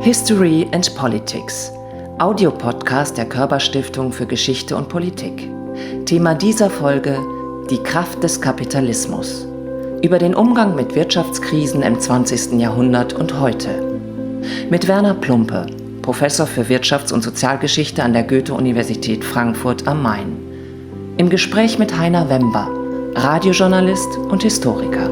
History and Politics, Audiopodcast der Körber-Stiftung für Geschichte und Politik. Thema dieser Folge: die Kraft des Kapitalismus. Über den Umgang mit Wirtschaftskrisen im 20. Jahrhundert und heute. Mit Werner Plumpe, Professor für Wirtschafts- und Sozialgeschichte an der Goethe-Universität Frankfurt am Main. Im Gespräch mit Heiner Wember, Radiojournalist und Historiker.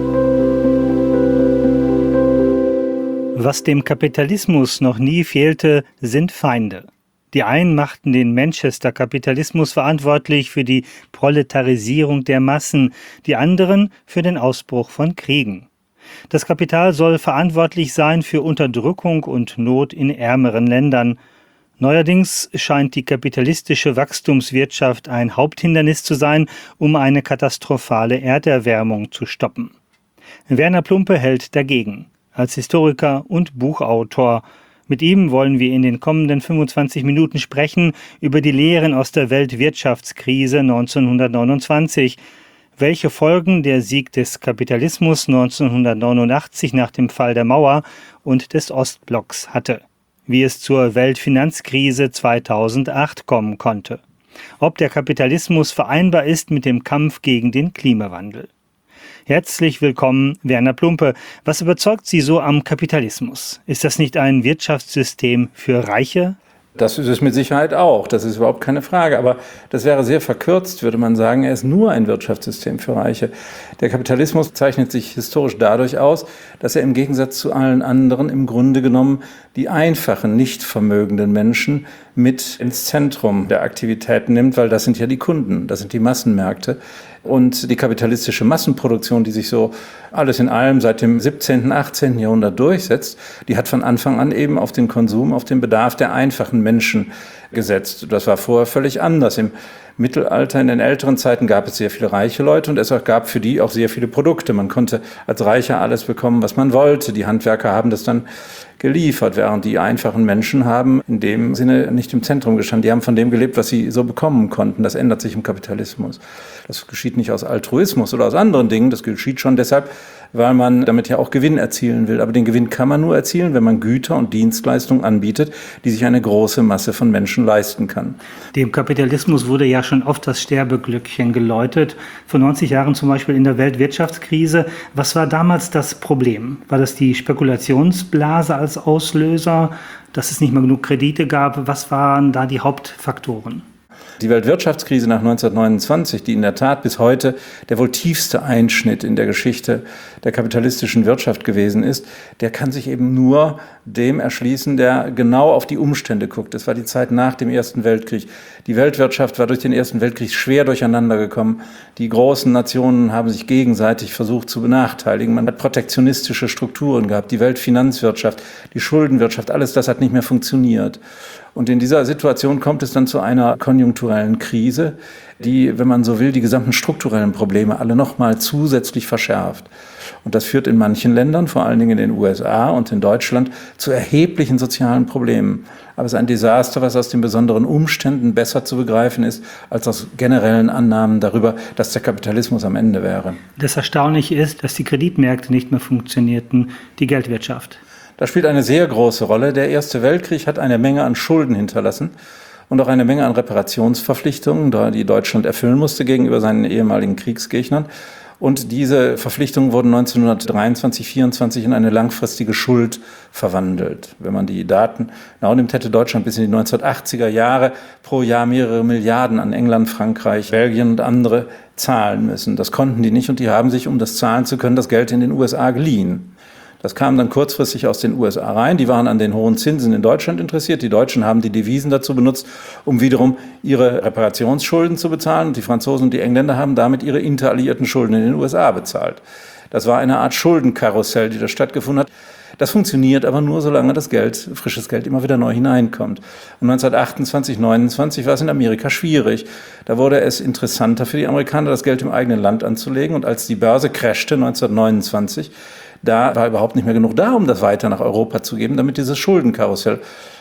Was dem Kapitalismus noch nie fehlte, sind Feinde. Die einen machten den Manchester-Kapitalismus verantwortlich für die Proletarisierung der Massen, die anderen für den Ausbruch von Kriegen. Das Kapital soll verantwortlich sein für Unterdrückung und Not in ärmeren Ländern. Neuerdings scheint die kapitalistische Wachstumswirtschaft ein Haupthindernis zu sein, um eine katastrophale Erderwärmung zu stoppen. Werner Plumpe hält dagegen. Als Historiker und Buchautor. Mit ihm wollen wir in den kommenden 25 Minuten sprechen über die Lehren aus der Weltwirtschaftskrise 1929, welche Folgen der Sieg des Kapitalismus 1989 nach dem Fall der Mauer und des Ostblocks hatte, wie es zur Weltfinanzkrise 2008 kommen konnte, ob der Kapitalismus vereinbar ist mit dem Kampf gegen den Klimawandel. Herzlich willkommen, Werner Plumpe. Was überzeugt Sie so am Kapitalismus? Ist das nicht ein Wirtschaftssystem für Reiche? Das ist es mit Sicherheit auch, das ist überhaupt keine Frage. Aber das wäre sehr verkürzt, würde man sagen, er ist nur ein Wirtschaftssystem für Reiche. Der Kapitalismus zeichnet sich historisch dadurch aus, dass er im Gegensatz zu allen anderen im Grunde genommen die einfachen, nicht vermögenden Menschen mit ins Zentrum der Aktivitäten nimmt, weil das sind ja die Kunden, das sind die Massenmärkte. Und die kapitalistische Massenproduktion, die sich so alles in allem seit dem 17., 18. Jahrhundert durchsetzt, die hat von Anfang an eben auf den Konsum, auf den Bedarf der einfachen Menschen gesetzt. Das war vorher völlig anders. Im Mittelalter, in den älteren Zeiten gab es sehr viele reiche Leute und es gab für die auch sehr viele Produkte. Man konnte als Reicher alles bekommen, was man wollte. Die Handwerker haben das dann geliefert, während die einfachen Menschen haben in dem Sinne nicht im Zentrum gestanden. Die haben von dem gelebt, was sie so bekommen konnten. Das ändert sich im Kapitalismus. Das geschieht nicht aus Altruismus oder aus anderen Dingen. Das geschieht schon deshalb, weil man damit ja auch Gewinn erzielen will. Aber den Gewinn kann man nur erzielen, wenn man Güter und Dienstleistungen anbietet, die sich eine große Masse von Menschen leisten kann. Dem Kapitalismus wurde ja schon oft das Sterbeglöckchen geläutet. Vor 90 Jahren zum Beispiel in der Weltwirtschaftskrise. Was war damals das Problem? War das die Spekulationsblase als Auslöser, dass es nicht mehr genug Kredite gab? Was waren da die Hauptfaktoren? Die Weltwirtschaftskrise nach 1929, die in der Tat bis heute der wohl tiefste Einschnitt in der Geschichte der kapitalistischen Wirtschaft gewesen ist, der kann sich eben nur dem erschließen, der genau auf die Umstände guckt. Das war die Zeit nach dem Ersten Weltkrieg. Die Weltwirtschaft war durch den Ersten Weltkrieg schwer durcheinander gekommen. Die großen Nationen haben sich gegenseitig versucht zu benachteiligen. Man hat protektionistische Strukturen gehabt, die Weltfinanzwirtschaft, die Schuldenwirtschaft, alles das hat nicht mehr funktioniert. Und in dieser Situation kommt es dann zu einer konjunkturellen Krise, die, wenn man so will, die gesamten strukturellen Probleme alle nochmal zusätzlich verschärft. Und das führt in manchen Ländern, vor allen Dingen in den USA und in Deutschland, zu erheblichen sozialen Problemen. Aber es ist ein Desaster, was aus den besonderen Umständen besser zu begreifen ist, als aus generellen Annahmen darüber, dass der Kapitalismus am Ende wäre. Das Erstaunliche ist, dass die Kreditmärkte nicht mehr funktionierten, die Geldwirtschaft. Das spielt eine sehr große Rolle. Der Erste Weltkrieg hat eine Menge an Schulden hinterlassen und auch eine Menge an Reparationsverpflichtungen, die Deutschland erfüllen musste gegenüber seinen ehemaligen Kriegsgegnern. Und diese Verpflichtungen wurden 1923, 1924 in eine langfristige Schuld verwandelt. Wenn man die Daten genau nimmt, hätte Deutschland bis in die 1980er Jahre pro Jahr mehrere Milliarden an England, Frankreich, Belgien und andere zahlen müssen. Das konnten die nicht und die haben sich, um das zahlen zu können, das Geld in den USA geliehen. Das kam dann kurzfristig aus den USA rein. Die waren an den hohen Zinsen in Deutschland interessiert. Die Deutschen haben die Devisen dazu benutzt, um wiederum ihre Reparationsschulden zu bezahlen. Und die Franzosen und die Engländer haben damit ihre interalliierten Schulden in den USA bezahlt. Das war eine Art Schuldenkarussell, die da stattgefunden hat. Das funktioniert aber nur, solange das Geld, frisches Geld, immer wieder neu hineinkommt. Und 1928, 1929 war es in Amerika schwierig. Da wurde es interessanter für die Amerikaner, das Geld im eigenen Land anzulegen. Und als die Börse crashte 1929, da war überhaupt nicht mehr genug da, um das weiter nach Europa zu geben, damit dieses Schuldenkarussell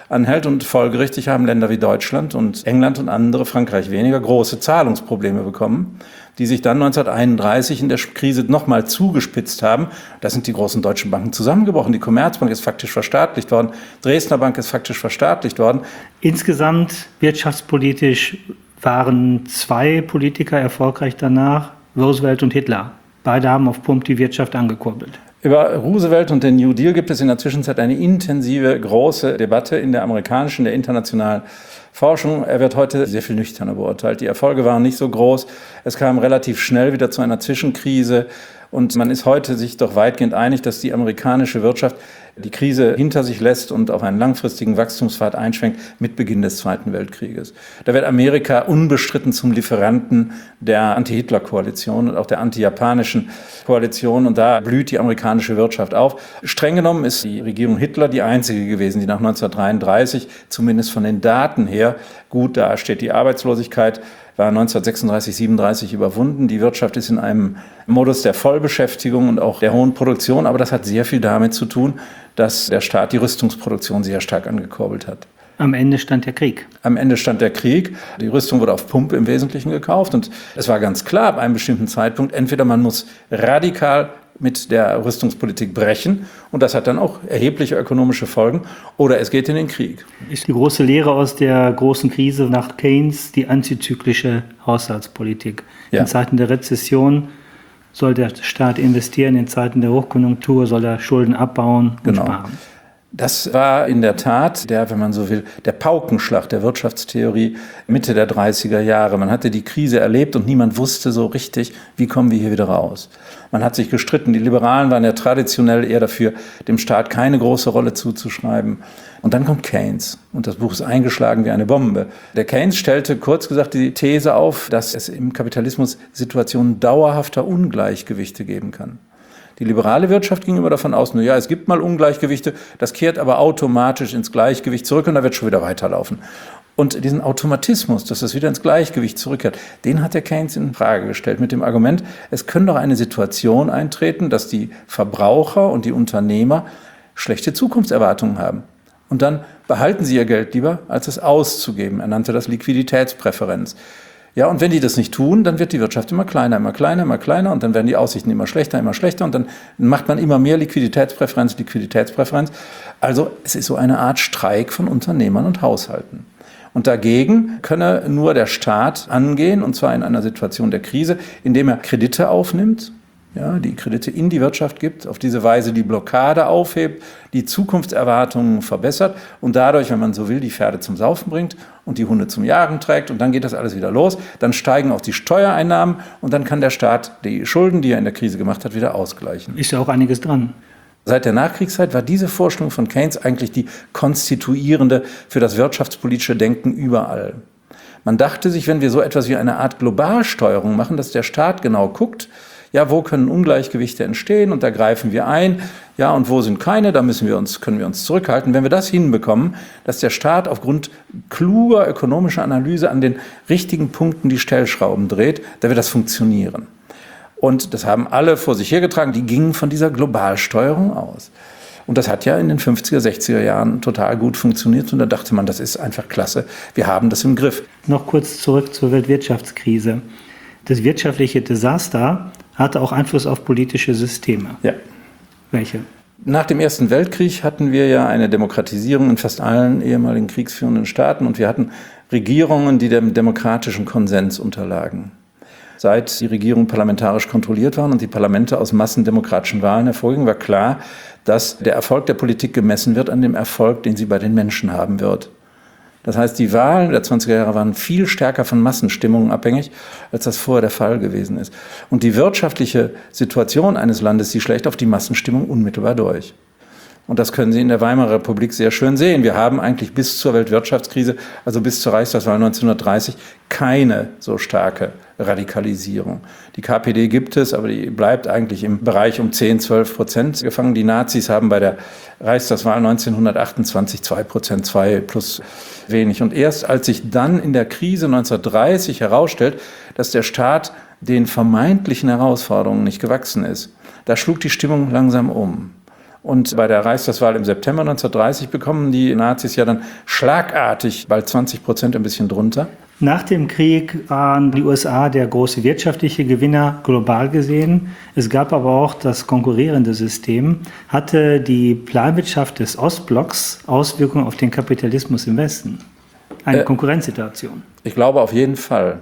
anhält. Und folgerichtig haben Länder wie Deutschland und England und andere, Frankreich weniger, große Zahlungsprobleme bekommen, die sich dann 1931 in der Krise nochmal zugespitzt haben. Da sind die großen deutschen Banken zusammengebrochen. Die Commerzbank ist faktisch verstaatlicht worden. Dresdner Bank ist faktisch verstaatlicht worden. Insgesamt wirtschaftspolitisch waren 2 Politiker erfolgreich danach, Roosevelt und Hitler. Beide haben auf Pump die Wirtschaft angekurbelt. Über Roosevelt und den New Deal gibt es in der Zwischenzeit eine intensive, große Debatte in der amerikanischen, der internationalen Forschung. Er wird heute sehr viel nüchterner beurteilt. Die Erfolge waren nicht so groß. Es kam relativ schnell wieder zu einer Zwischenkrise. Und man ist heute sich doch weitgehend einig, dass die amerikanische Wirtschaft die Krise hinter sich lässt und auf einen langfristigen Wachstumspfad einschwenkt mit Beginn des Zweiten Weltkrieges. Da wird Amerika unbestritten zum Lieferanten der Anti-Hitler-Koalition und auch der anti-japanischen Koalition. Und da blüht die amerikanische Wirtschaft auf. Streng genommen ist die Regierung Hitler die einzige gewesen, die nach 1933, zumindest von den Daten her, gut dasteht. Die Arbeitslosigkeit war 1936, 37 überwunden. Die Wirtschaft ist in einem Modus der Vollbeschäftigung und auch der hohen Produktion. Aber das hat sehr viel damit zu tun, dass der Staat die Rüstungsproduktion sehr stark angekurbelt hat. Am Ende stand der Krieg. Am Ende stand der Krieg. Die Rüstung wurde auf Pump im Wesentlichen gekauft. Und es war ganz klar, ab einem bestimmten Zeitpunkt, entweder man muss radikal mit der Rüstungspolitik brechen. Und das hat dann auch erhebliche ökonomische Folgen. Oder es geht in den Krieg. Ist die große Lehre aus der großen Krise nach Keynes die antizyklische Haushaltspolitik. Ja. In Zeiten der Rezession soll der Staat investieren, in Zeiten der Hochkonjunktur soll er Schulden abbauen und sparen. Das war in der Tat wenn man so will, der Paukenschlag der Wirtschaftstheorie Mitte der 30er Jahre. Man hatte die Krise erlebt und niemand wusste so richtig, wie kommen wir hier wieder raus. Man hat sich gestritten. Die Liberalen waren ja traditionell eher dafür, dem Staat keine große Rolle zuzuschreiben. Und dann kommt Keynes und das Buch ist eingeschlagen wie eine Bombe. Der Keynes stellte kurz gesagt die These auf, dass es im Kapitalismus Situationen dauerhafter Ungleichgewichte geben kann. Die liberale Wirtschaft ging immer davon aus, es gibt mal Ungleichgewichte, das kehrt aber automatisch ins Gleichgewicht zurück und da wird schon wieder weiterlaufen. Und diesen Automatismus, dass es wieder ins Gleichgewicht zurückkehrt, den hat der Keynes in Frage gestellt mit dem Argument, es könnte doch eine Situation eintreten, dass die Verbraucher und die Unternehmer schlechte Zukunftserwartungen haben. Und dann behalten sie ihr Geld lieber, als es auszugeben. Er nannte das Liquiditätspräferenz. Ja, und wenn die das nicht tun, dann wird die Wirtschaft immer kleiner, immer kleiner, immer kleiner und dann werden die Aussichten immer schlechter und dann macht man immer mehr Liquiditätspräferenz. Also es ist so eine Art Streik von Unternehmern und Haushalten. Und dagegen könne nur der Staat angehen, und zwar in einer Situation der Krise, indem er Kredite aufnimmt, die Kredite in die Wirtschaft gibt, auf diese Weise die Blockade aufhebt, die Zukunftserwartungen verbessert und dadurch, wenn man so will, die Pferde zum Saufen bringt und die Hunde zum Jagen trägt und dann geht das alles wieder los. Dann steigen auch die Steuereinnahmen und dann kann der Staat die Schulden, die er in der Krise gemacht hat, wieder ausgleichen. Ist ja auch einiges dran. Seit der Nachkriegszeit war diese Vorstellung von Keynes eigentlich die konstituierende für das wirtschaftspolitische Denken überall. Man dachte sich, wenn wir so etwas wie eine Art Globalsteuerung machen, dass der Staat genau guckt, wo können Ungleichgewichte entstehen und da greifen wir ein, und wo sind keine, da können wir uns zurückhalten. Wenn wir das hinbekommen, dass der Staat aufgrund kluger ökonomischer Analyse an den richtigen Punkten die Stellschrauben dreht, da wird das funktionieren. Und das haben alle vor sich hergetragen, die gingen von dieser Globalsteuerung aus. Und das hat ja in den 50er, 60er Jahren total gut funktioniert und da dachte man, das ist einfach klasse, wir haben das im Griff. Noch kurz zurück zur Weltwirtschaftskrise. Das wirtschaftliche Desaster hatte auch Einfluss auf politische Systeme. Ja. Welche? Nach dem Ersten Weltkrieg hatten wir ja eine Demokratisierung in fast allen ehemaligen kriegsführenden Staaten und wir hatten Regierungen, die dem demokratischen Konsens unterlagen. Seit die Regierungen parlamentarisch kontrolliert waren und die Parlamente aus massendemokratischen Wahlen hervorgingen, war klar, dass der Erfolg der Politik gemessen wird an dem Erfolg, den sie bei den Menschen haben wird. Das heißt, die Wahlen der 20er Jahre waren viel stärker von Massenstimmungen abhängig, als das vorher der Fall gewesen ist. Und die wirtschaftliche Situation eines Landes, die schlägt auf die Massenstimmung unmittelbar durch. Und das können Sie in der Weimarer Republik sehr schön sehen. Wir haben eigentlich bis zur Weltwirtschaftskrise, also bis zur Reichstagswahl 1930, keine so starke Radikalisierung. Die KPD gibt es, aber die bleibt eigentlich im Bereich um 10-12% gefangen. Die Nazis haben bei der Reichstagswahl 1928 2%, 2 plus wenig. Und erst als sich dann in der Krise 1930 herausstellt, dass der Staat den vermeintlichen Herausforderungen nicht gewachsen ist, da schlug die Stimmung langsam um. Und bei der Reichstagswahl im September 1930 bekommen die Nazis ja dann schlagartig bald 20%, ein bisschen drunter. Nach dem Krieg waren die USA der große wirtschaftliche Gewinner global gesehen. Es gab aber auch das konkurrierende System. Hatte die Planwirtschaft des Ostblocks Auswirkungen auf den Kapitalismus im Westen? Eine Konkurrenzsituation? Ich glaube auf jeden Fall.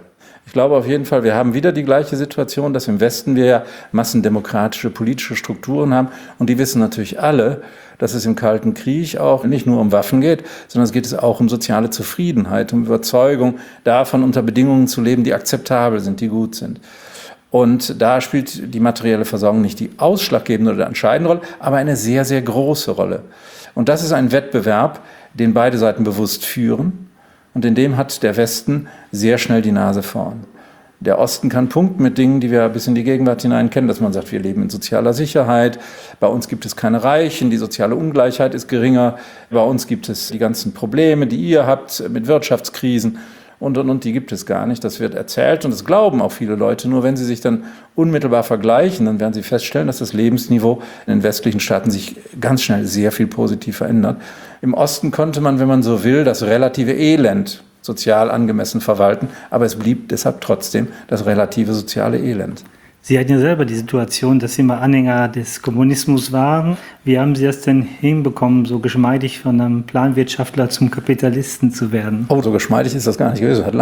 Wir haben wieder die gleiche Situation, dass im Westen wir ja massendemokratische politische Strukturen haben. Und die wissen natürlich alle, dass es im Kalten Krieg auch nicht nur um Waffen geht, sondern es geht auch um soziale Zufriedenheit, um Überzeugung davon, unter Bedingungen zu leben, die akzeptabel sind, die gut sind. Und da spielt die materielle Versorgung nicht die ausschlaggebende oder entscheidende Rolle, aber eine sehr, sehr große Rolle. Und das ist ein Wettbewerb, den beide Seiten bewusst führen. Und in dem hat der Westen sehr schnell die Nase vorn. Der Osten kann punkten mit Dingen, die wir bis in die Gegenwart hinein kennen, dass man sagt, wir leben in sozialer Sicherheit, bei uns gibt es keine Reichen, die soziale Ungleichheit ist geringer, bei uns gibt es die ganzen Probleme, die ihr habt mit Wirtschaftskrisen und, die gibt es gar nicht. Das wird erzählt und das glauben auch viele Leute. Nur wenn sie sich dann unmittelbar vergleichen, dann werden sie feststellen, dass das Lebensniveau in den westlichen Staaten sich ganz schnell sehr viel positiv verändert. Im Osten konnte man, wenn man so will, das relative Elend sozial angemessen verwalten, aber es blieb deshalb trotzdem das relative soziale Elend. Sie hatten ja selber die Situation, dass Sie mal Anhänger des Kommunismus waren. Wie haben Sie das denn hinbekommen, so geschmeidig von einem Planwirtschaftler zum Kapitalisten zu werden? Oh, so geschmeidig ist das gar nicht gewesen. Das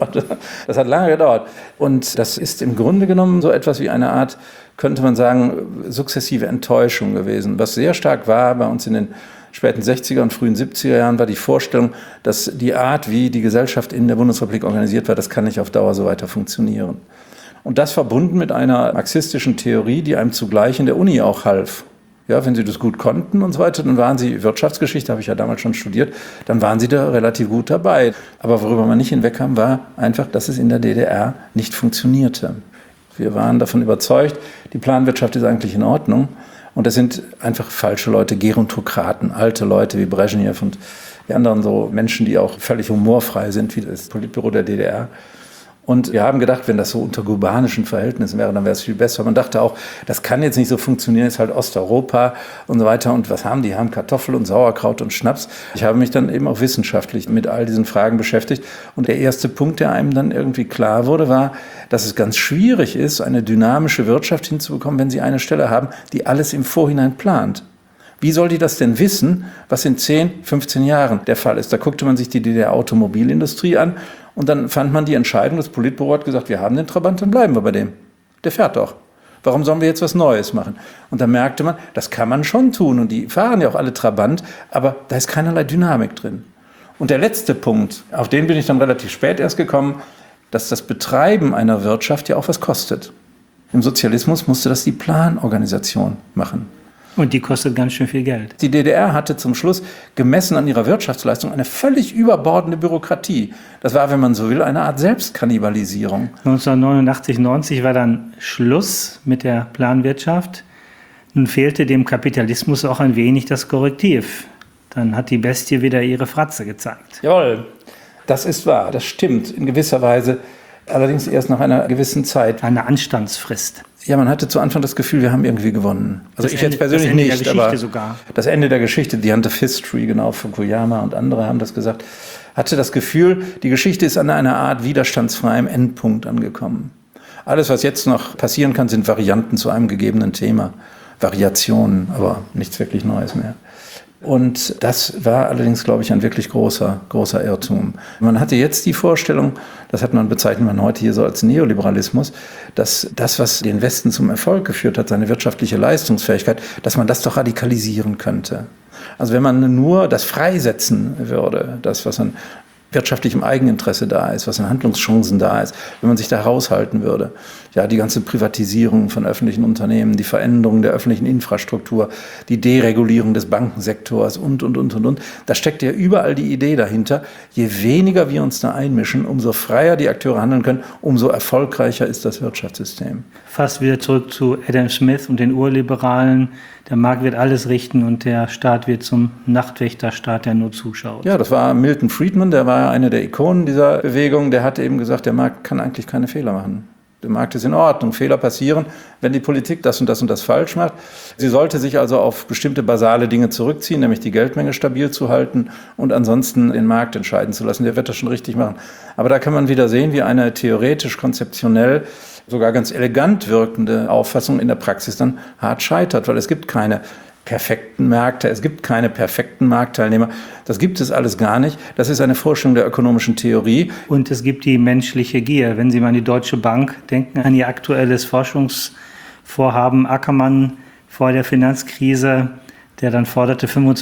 hat lange gedauert. Und das ist im Grunde genommen so etwas wie eine Art, könnte man sagen, sukzessive Enttäuschung gewesen. Was sehr stark war bei uns in den späten 60er und frühen 70er Jahren war die Vorstellung, dass die Art, wie die Gesellschaft in der Bundesrepublik organisiert war, das kann nicht auf Dauer so weiter funktionieren. Und das verbunden mit einer marxistischen Theorie, die einem zugleich in der Uni auch half. Ja, wenn Sie das gut konnten und so weiter, dann waren Sie, Wirtschaftsgeschichte habe ich ja damals schon studiert, dann waren Sie da relativ gut dabei. Aber worüber man nicht hinwegkam, war einfach, dass es in der DDR nicht funktionierte. Wir waren davon überzeugt, die Planwirtschaft ist eigentlich in Ordnung. Und das sind einfach falsche Leute, Gerontokraten, alte Leute wie Brezhnev und die anderen so Menschen, die auch völlig humorfrei sind, wie das Politbüro der DDR. Und wir haben gedacht, wenn das so unter kubanischen Verhältnissen wäre, dann wäre es viel besser. Man dachte auch, das kann jetzt nicht so funktionieren, ist halt Osteuropa und so weiter. Und was haben die? Haben Kartoffel und Sauerkraut und Schnaps. Ich habe mich dann eben auch wissenschaftlich mit all diesen Fragen beschäftigt. Und der erste Punkt, der einem dann irgendwie klar wurde, war, dass es ganz schwierig ist, eine dynamische Wirtschaft hinzubekommen, wenn Sie eine Stelle haben, die alles im Vorhinein plant. Wie soll die das denn wissen, was in 10, 15 Jahren der Fall ist? Da guckte man sich die DDR-Automobilindustrie an und dann fand man die Entscheidung, das Politbüro hat gesagt, wir haben den Trabant, dann bleiben wir bei dem. Der fährt doch. Warum sollen wir jetzt was Neues machen? Und dann merkte man, das kann man schon tun und die fahren ja auch alle Trabant, aber da ist keinerlei Dynamik drin. Und der letzte Punkt, auf den bin ich dann relativ spät erst gekommen, dass das Betreiben einer Wirtschaft ja auch was kostet. Im Sozialismus musste das die Planorganisation machen. Und die kostet ganz schön viel Geld. Die DDR hatte zum Schluss, gemessen an ihrer Wirtschaftsleistung, eine völlig überbordende Bürokratie. Das war, wenn man so will, eine Art Selbstkannibalisierung. 1989, 90 war dann Schluss mit der Planwirtschaft. Nun fehlte dem Kapitalismus auch ein wenig das Korrektiv. Dann hat die Bestie wieder ihre Fratze gezeigt. Jawohl, das ist wahr, das stimmt in gewisser Weise. Allerdings erst nach einer gewissen Zeit. Eine Anstandsfrist. Ja, man hatte zu Anfang das Gefühl, wir haben irgendwie gewonnen. Also ich jetzt persönlich nicht, das Ende der Geschichte sogar. Das Ende der Geschichte, The End of History, genau, Fukuyama und andere haben das gesagt, hatte das Gefühl, die Geschichte ist an einer Art widerstandsfreiem Endpunkt angekommen. Alles, was jetzt noch passieren kann, sind Varianten zu einem gegebenen Thema. Variationen, aber nichts wirklich Neues mehr. Und das war allerdings, glaube ich, ein wirklich großer Irrtum. Man hatte jetzt die Vorstellung, bezeichnet man heute hier so als Neoliberalismus, dass das, was den Westen zum Erfolg geführt hat, seine wirtschaftliche Leistungsfähigkeit, dass man das doch radikalisieren könnte. Also wenn man nur das freisetzen würde, das, was an wirtschaftlichem Eigeninteresse da ist, was an Handlungschancen da ist, wenn man sich da raushalten würde. Ja, die ganze Privatisierung von öffentlichen Unternehmen, die Veränderung der öffentlichen Infrastruktur, die Deregulierung des Bankensektors und. Da steckt ja überall die Idee dahinter, je weniger wir uns da einmischen, umso freier die Akteure handeln können, umso erfolgreicher ist das Wirtschaftssystem. Fast wieder zurück zu Adam Smith und den Urliberalen. Der Markt wird alles richten und der Staat wird zum Nachtwächterstaat, der nur zuschaut. Ja, das war Milton Friedman, der war einer der Ikonen dieser Bewegung. Der hat eben gesagt, der Markt kann eigentlich keine Fehler machen. Der Markt ist in Ordnung, Fehler passieren, wenn die Politik das und das falsch macht. Sie sollte sich also auf bestimmte basale Dinge zurückziehen, nämlich die Geldmenge stabil zu halten und ansonsten den Markt entscheiden zu lassen. Der wird das schon richtig machen. Aber da kann man wieder sehen, wie eine theoretisch, konzeptionell, sogar ganz elegant wirkende Auffassung in der Praxis dann hart scheitert, weil es gibt keine perfekten Märkte, es gibt keine perfekten Marktteilnehmer. Das gibt es alles gar nicht. Das ist eine Vorstellung der ökonomischen Theorie. Und es gibt die menschliche Gier. Wenn Sie mal an die Deutsche Bank denken, an ihr aktuelles Forschungsvorhaben Ackermann vor der Finanzkrise, der dann forderte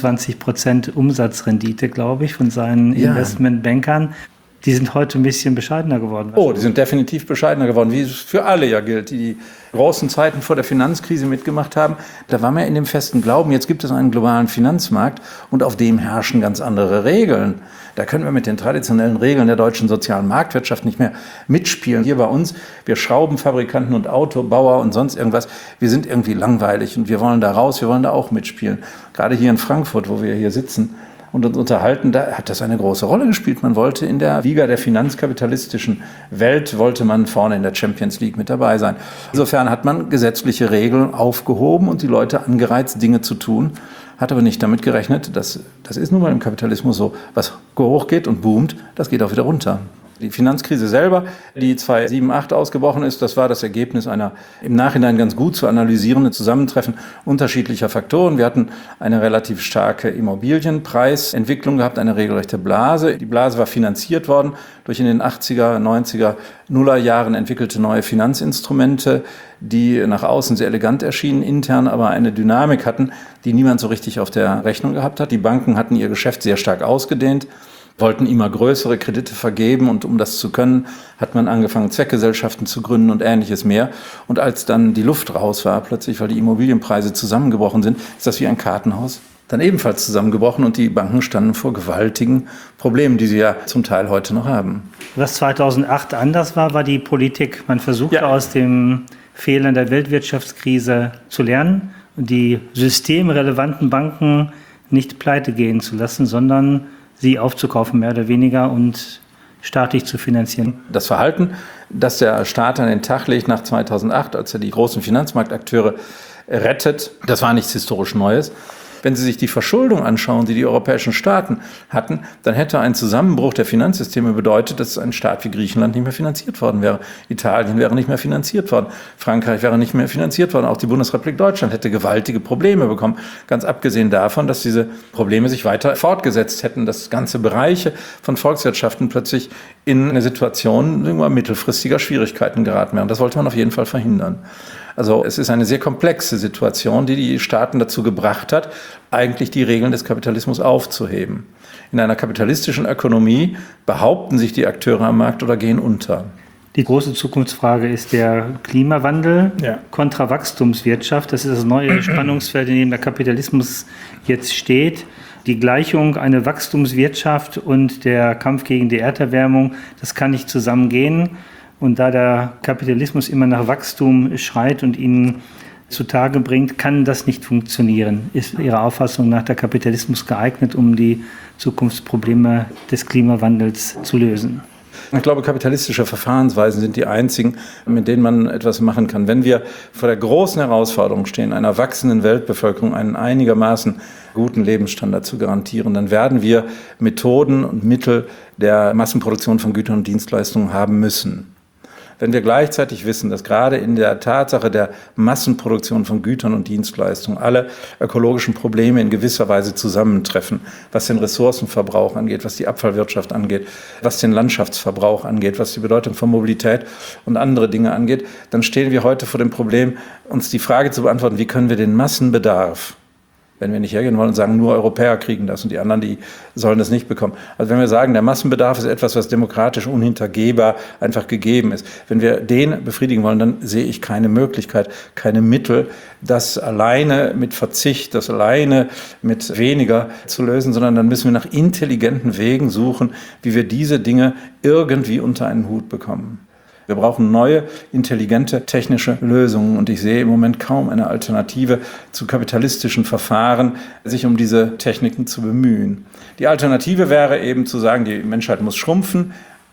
25% Umsatzrendite, glaube ich, von seinen Investmentbankern. Die sind heute ein bisschen bescheidener geworden. Oh, die sind definitiv bescheidener geworden, wie es für alle ja gilt, die die großen Zeiten vor der Finanzkrise mitgemacht haben. Da war man in dem festen Glauben, jetzt gibt es einen globalen Finanzmarkt und auf dem herrschen ganz andere Regeln. Da können wir mit den traditionellen Regeln der deutschen sozialen Marktwirtschaft nicht mehr mitspielen. Hier bei uns, wir Schraubenfabrikanten und Autobauer und sonst irgendwas, wir sind irgendwie langweilig und wir wollen da raus, wir wollen da auch mitspielen. Gerade hier in Frankfurt, wo wir hier sitzen und uns unterhalten, da hat das eine große Rolle gespielt. Man wollte in der Liga der finanzkapitalistischen Welt, wollte man vorne in der Champions League mit dabei sein. Insofern hat man gesetzliche Regeln aufgehoben und die Leute angereizt, Dinge zu tun, hat aber nicht damit gerechnet, das ist nun mal im Kapitalismus so, was hochgeht und boomt, das geht auch wieder runter. Die Finanzkrise selber, die 2007, 2008 ausgebrochen ist, das war das Ergebnis einer im Nachhinein ganz gut zu analysierenden Zusammentreffen unterschiedlicher Faktoren. Wir hatten eine relativ starke Immobilienpreisentwicklung gehabt, eine regelrechte Blase. Die Blase war finanziert worden durch in den 80er, 90er, Nullerjahren entwickelte neue Finanzinstrumente, die nach außen sehr elegant erschienen, intern aber eine Dynamik hatten, die niemand so richtig auf der Rechnung gehabt hat. Die Banken hatten ihr Geschäft sehr stark ausgedehnt, wollten immer größere Kredite vergeben und um das zu können, hat man angefangen, Zweckgesellschaften zu gründen und Ähnliches mehr. Und als dann die Luft raus war, plötzlich, weil die Immobilienpreise zusammengebrochen sind, ist das wie ein Kartenhaus dann ebenfalls zusammengebrochen und die Banken standen vor gewaltigen Problemen, die sie ja zum Teil heute noch haben. Was 2008 anders war die Politik. Man versuchte aus den Fehlern der Weltwirtschaftskrise zu lernen und die systemrelevanten Banken nicht pleite gehen zu lassen, sondern sie aufzukaufen, mehr oder weniger, und staatlich zu finanzieren. Das Verhalten, das der Staat an den Tag legt nach 2008, als er die großen Finanzmarktakteure rettet, das war nichts historisch Neues. Wenn Sie sich die Verschuldung anschauen, die die europäischen Staaten hatten, dann hätte ein Zusammenbruch der Finanzsysteme bedeutet, dass ein Staat wie Griechenland nicht mehr finanziert worden wäre. Italien wäre nicht mehr finanziert worden. Frankreich wäre nicht mehr finanziert worden. Auch die Bundesrepublik Deutschland hätte gewaltige Probleme bekommen. Ganz abgesehen davon, dass diese Probleme sich weiter fortgesetzt hätten, dass ganze Bereiche von Volkswirtschaften plötzlich in eine Situation mittelfristiger Schwierigkeiten geraten wären. Das wollte man auf jeden Fall verhindern. Also es ist eine sehr komplexe Situation, die die Staaten dazu gebracht hat, eigentlich die Regeln des Kapitalismus aufzuheben. In einer kapitalistischen Ökonomie behaupten sich die Akteure am Markt oder gehen unter. Die große Zukunftsfrage ist der Klimawandel kontra Wachstumswirtschaft. Das ist das neue Spannungsfeld, in dem der Kapitalismus jetzt steht. Die Gleichung, eine Wachstumswirtschaft und der Kampf gegen die Erderwärmung, das kann nicht zusammengehen. Und da der Kapitalismus immer nach Wachstum schreit und ihn zutage bringt, kann das nicht funktionieren. Ist Ihrer Auffassung nach der Kapitalismus geeignet, um die Zukunftsprobleme des Klimawandels zu lösen? Ich glaube, kapitalistische Verfahrensweisen sind die einzigen, mit denen man etwas machen kann. Wenn wir vor der großen Herausforderung stehen, einer wachsenden Weltbevölkerung einen einigermaßen guten Lebensstandard zu garantieren, dann werden wir Methoden und Mittel der Massenproduktion von Gütern und Dienstleistungen haben müssen. Wenn wir gleichzeitig wissen, dass gerade in der Tatsache der Massenproduktion von Gütern und Dienstleistungen alle ökologischen Probleme in gewisser Weise zusammentreffen, was den Ressourcenverbrauch angeht, was die Abfallwirtschaft angeht, was den Landschaftsverbrauch angeht, was die Bedeutung von Mobilität und andere Dinge angeht, dann stehen wir heute vor dem Problem, uns die Frage zu beantworten, wie können wir den Massenbedarf, wenn wir nicht hergehen wollen und sagen, nur Europäer kriegen das und die anderen, die sollen das nicht bekommen. Also wenn wir sagen, der Massenbedarf ist etwas, was demokratisch unhintergehbar einfach gegeben ist. Wenn wir den befriedigen wollen, dann sehe ich keine Möglichkeit, keine Mittel, das alleine mit Verzicht, das alleine mit weniger zu lösen, sondern dann müssen wir nach intelligenten Wegen suchen, wie wir diese Dinge irgendwie unter einen Hut bekommen. Wir brauchen neue, intelligente technische Lösungen und ich sehe im Moment kaum eine Alternative zu kapitalistischen Verfahren, sich um diese Techniken zu bemühen. Die Alternative wäre eben zu sagen, die Menschheit muss schrumpfen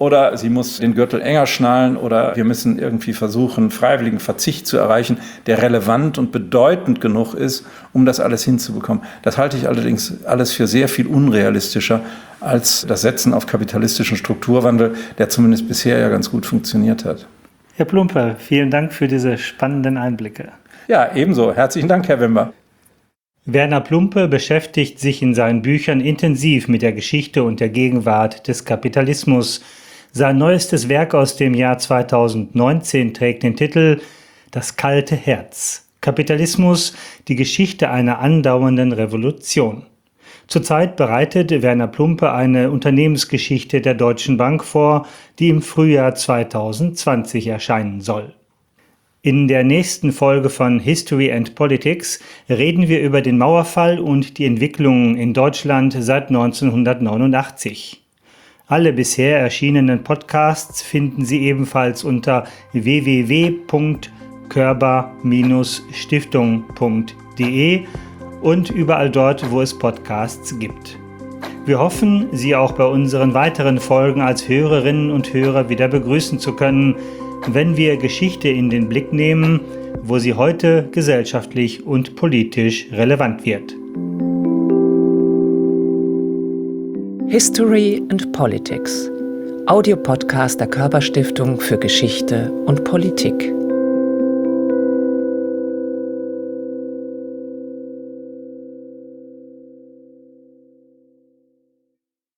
oder sie muss den Gürtel enger schnallen oder wir müssen irgendwie versuchen, freiwilligen Verzicht zu erreichen, der relevant und bedeutend genug ist, um das alles hinzubekommen. Das halte ich allerdings alles für sehr viel unrealistischer als das Setzen auf kapitalistischen Strukturwandel, der zumindest bisher ja ganz gut funktioniert hat. Herr Plumpe, vielen Dank für diese spannenden Einblicke. Ja, ebenso. Herzlichen Dank, Herr Wimber. Werner Plumpe beschäftigt sich in seinen Büchern intensiv mit der Geschichte und der Gegenwart des Kapitalismus. Sein neuestes Werk aus dem Jahr 2019 trägt den Titel »Das kalte Herz. Kapitalismus, die Geschichte einer andauernden Revolution«. Zurzeit bereitet Werner Plumpe eine Unternehmensgeschichte der Deutschen Bank vor, die im Frühjahr 2020 erscheinen soll. In der nächsten Folge von History and Politics reden wir über den Mauerfall und die Entwicklungen in Deutschland seit 1989. Alle bisher erschienenen Podcasts finden Sie ebenfalls unter www.körber-stiftung.de und überall dort, wo es Podcasts gibt. Wir hoffen, Sie auch bei unseren weiteren Folgen als Hörerinnen und Hörer wieder begrüßen zu können, wenn wir Geschichte in den Blick nehmen, wo sie heute gesellschaftlich und politisch relevant wird. History and Politics, Audiopodcast der Körber-Stiftung für Geschichte und Politik.